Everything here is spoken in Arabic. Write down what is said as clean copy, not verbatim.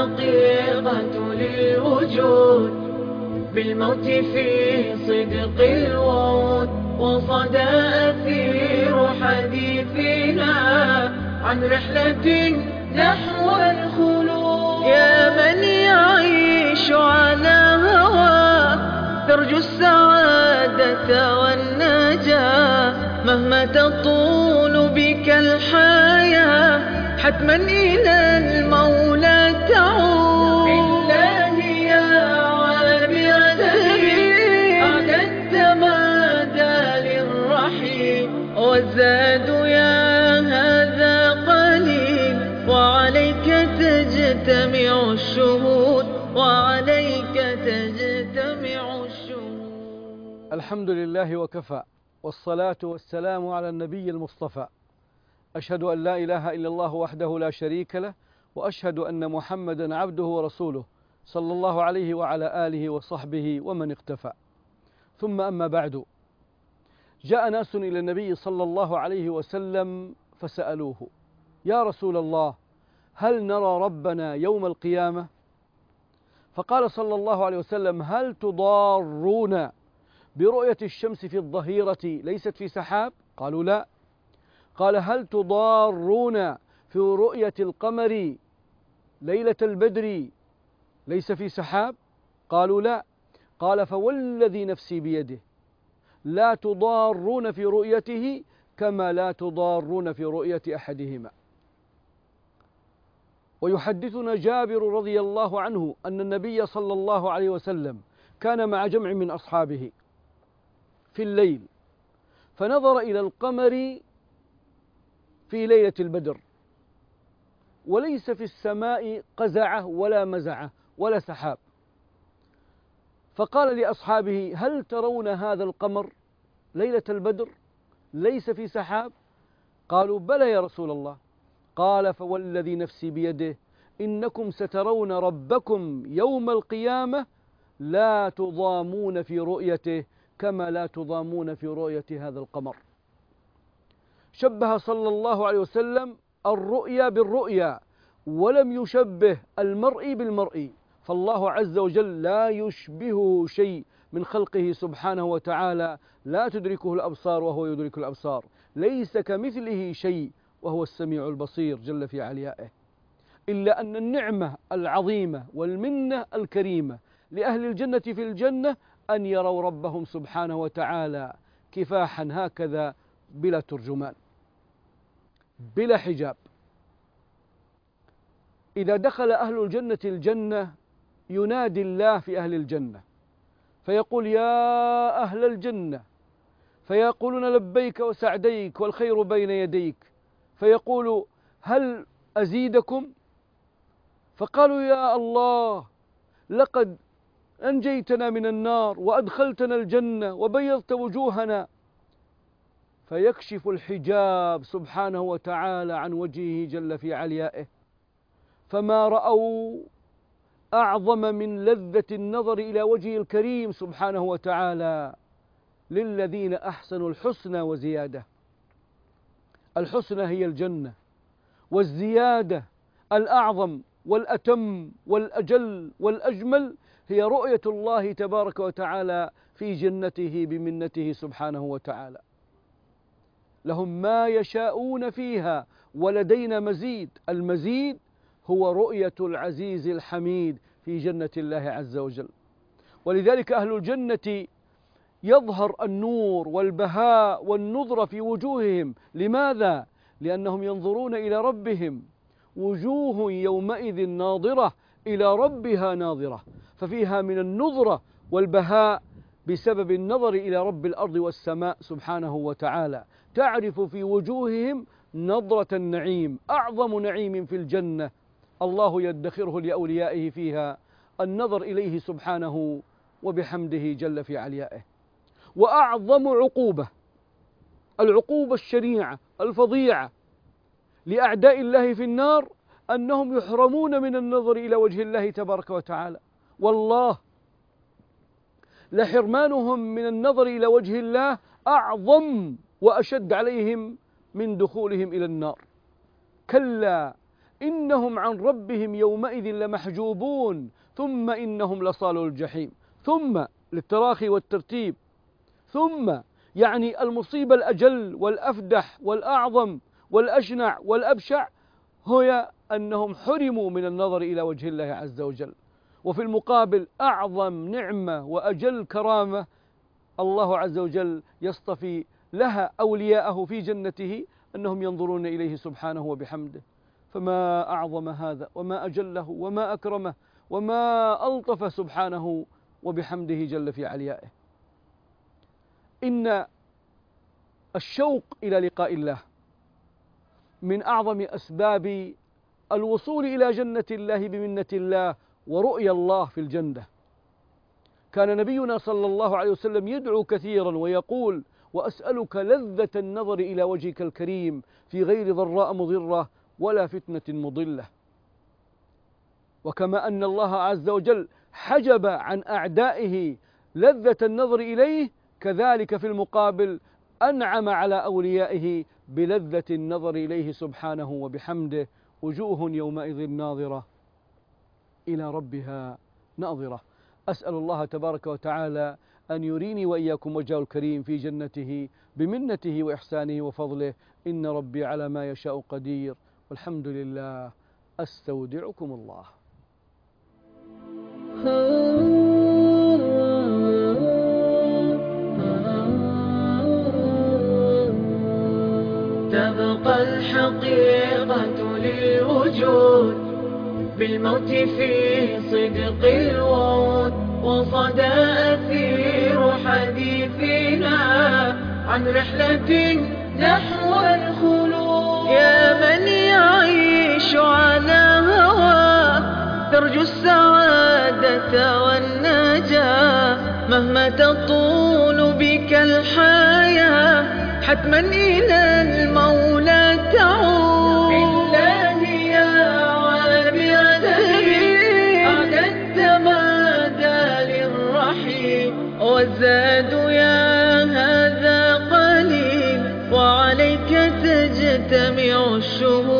الحقيقة للوجود، بالموت في صدق الوعود، وصدى أثير حديثنا عن رحلة نحو الخلود. يا من يعيش على هواه ترجو السعادة والنجاة، مهما تطول بك الحياة حتما إلى المولى تعود. بالله يا عابر سبيل أعددت مدى للرحيل، والزاد يا هذا قليل، وعليك تجتمع الشهود، وعليك تجتمع الشهود. الحمد لله وكفى، والصلاة والسلام على النبي المصطفى. أشهد أن لا إله إلا الله وحده لا شريك له، وأشهد أن محمدا عبده ورسوله صلى الله عليه وعلى آله وصحبه ومن اقتفى. ثم أما بعد، جاء ناس إلى النبي صلى الله عليه وسلم فسألوه: يا رسول الله، هل نرى ربنا يوم القيامة؟ فقال صلى الله عليه وسلم: هل تضارون برؤية الشمس في الظهيرة ليست في سحاب؟ قالوا لا. قال: هل تضارون في رؤية القمر ليلة البدر ليس في سحاب؟ قالوا لا. قال: فوالذي نفسي بيده لا تضارون في رؤيته كما لا تضارون في رؤية أحدهما. ويحدثنا جابر رضي الله عنه أن النبي صلى الله عليه وسلم كان مع جمع من أصحابه في الليل، فنظر إلى القمر في ليلة البدر، وليس في السماء قزعة ولا مزعة ولا سحاب، فقال لأصحابه: هل ترون هذا القمر ليلة البدر ليس في سحاب؟ قالوا: بلى يا رسول الله. قال: فوالذي نفسي بيده إنكم سترون ربكم يوم القيامة لا تضامون في رؤيته كما لا تضامون في رؤية هذا القمر. شبه صلى الله عليه وسلم الرؤيا بالرؤيا، ولم يشبه المرء بالمرء، فالله عز وجل لا يشبهه شيء من خلقه سبحانه وتعالى، لا تدركه الأبصار وهو يدرك الأبصار، ليس كمثله شيء وهو السميع البصير جل في عليائه. إلا أن النعمة العظيمة والمنة الكريمة لأهل الجنة في الجنة أن يروا ربهم سبحانه وتعالى كفاحا هكذا بلا ترجمان بلا حجاب. إذا دخل أهل الجنة الجنة ينادي الله في أهل الجنة فيقول: يا أهل الجنة، فيقولون: لبيك وسعديك والخير بين يديك. فيقول: هل أزيدكم؟ فقالوا: يا الله، لقد أنجيتنا من النار وأدخلتنا الجنة وبيضت وجوهنا. فيكشف الحجاب سبحانه وتعالى عن وجهه جل في عليائه، فما رأوا أعظم من لذة النظر إلى وجهه الكريم سبحانه وتعالى. للذين أحسنوا الحسنى وزيادة. الحسنى هي الجنة، والزيادة الأعظم والأتم والأجل والأجمل هي رؤية الله تبارك وتعالى في جنته بمنته سبحانه وتعالى. لهم ما يشاءون فيها ولدينا مزيد. المزيد هو رؤية العزيز الحميد في جنة الله عز وجل. ولذلك أهل الجنة يظهر النور والبهاء والنضرة في وجوههم. لماذا؟ لأنهم ينظرون إلى ربهم، وجوه يومئذ ناظرة إلى ربها ناظرة، ففيها من النضرة والبهاء بسبب النظر إلى رب الأرض والسماء سبحانه وتعالى. تعرف في وجوههم نضرة النعيم، أعظم نعيم في الجنة الله يدخره لأوليائه فيها النظر إليه سبحانه وبحمده جل في عليائه. وأعظم عقوبة، العقوبة الشنيعة الفظيعة لأعداء الله في النار، أنهم يحرمون من النظر إلى وجه الله تبارك وتعالى. والله لحرمانهم من النظر إلى وجه الله أعظم وأشد عليهم من دخولهم إلى النار. كلا إنهم عن ربهم يومئذ لمحجوبون ثم إنهم لصالوا الجحيم. ثم للتراخي والترتيب، ثم يعني المصيبة الأجل والأفدح والأعظم والأشنع والأبشع هي أنهم حرموا من النظر إلى وجه الله عز وجل. وفي المقابل أعظم نعمة وأجل كرامة الله عز وجل يصطفي لها أولياءه في جنته أنهم ينظرون إليه سبحانه وبحمده. فما أعظم هذا وما أجله وما أكرمه وما ألطف سبحانه وبحمده جل في عليائه. إن الشوق إلى لقاء الله من أعظم أسباب الوصول إلى جنة الله بمنة الله ورؤيا الله في الجنة. كان نبينا صلى الله عليه وسلم يدعو كثيرا ويقول: وأسألك لذة النظر إلى وجهك الكريم في غير ضراء مضرة ولا فتنة مضلة. وكما أن الله عز وجل حجب عن أعدائه لذة النظر إليه، كذلك في المقابل أنعم على أوليائه بلذة النظر إليه سبحانه وبحمده. وجوه يومئذ ناظرة إلى ربها ناظرة. أسأل الله تبارك وتعالى أن يريني وإياكم وجهه الكريم في جنته بمنته وإحسانه وفضله، إن ربي على ما يشاء قدير، والحمد لله. أستودعكم الله. تبقى الحقيقة للوجود بالموت في صدق الوعود، وصدى أثير حديثنا عن رحلة نحو الخلود. يا من يعيش على هواه ترجو السعادة والنجاة، مهما تطول بك الحياة حتما إلى المولى تعود. بالله يا عابر سبيل أعددت مدى للرحيل، والزاد يا هذا قليل وعليك تجتمع الشهور.